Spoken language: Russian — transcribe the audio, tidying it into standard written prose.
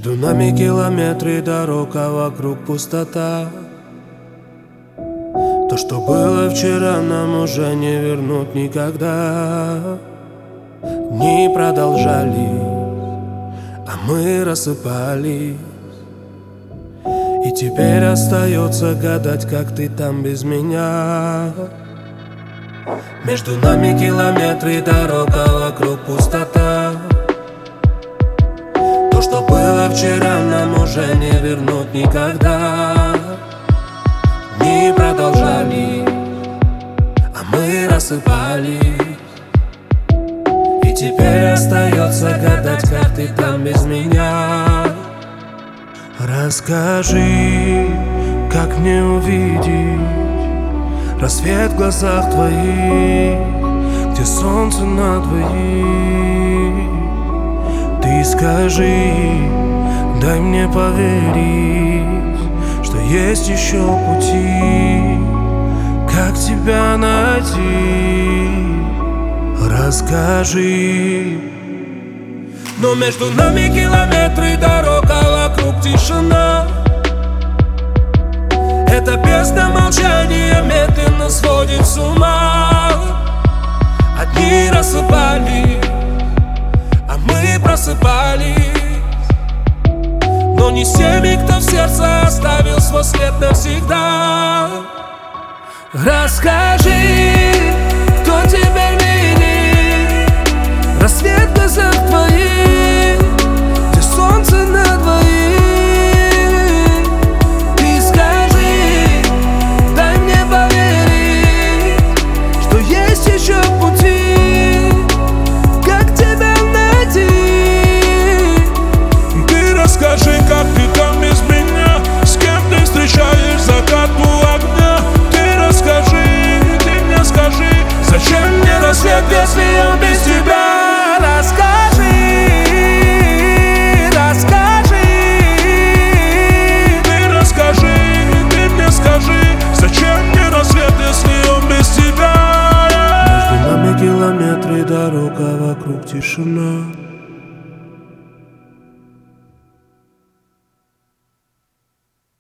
Между нами километры дорог, а вокруг пустота. То, что было вчера, нам уже не вернуть никогда. Дни продолжались, а мы рассыпались. И теперь остается гадать, как ты там без меня. Между нами километры дорог, а вокруг пустота. То, что было вчера, нам уже не вернуть никогда. Дни продолжались, а мы рассыпались. И теперь остается гадать, как ты там без меня. Расскажи, как мне увидеть рассвет в глазах твоих, где солнце на двоих. Ты скажи, дай мне поверить, что есть еще пути, как тебя найти. Расскажи. Но между нами километры дорог, а вокруг тишина. Эта песня молчания медленно сводит с ума. Одни рассыпались, а мы просыпались. Но не с теми, кто в сердце оставил свой след навсегда. Расскажи, кто тебя видит рассвет в глазах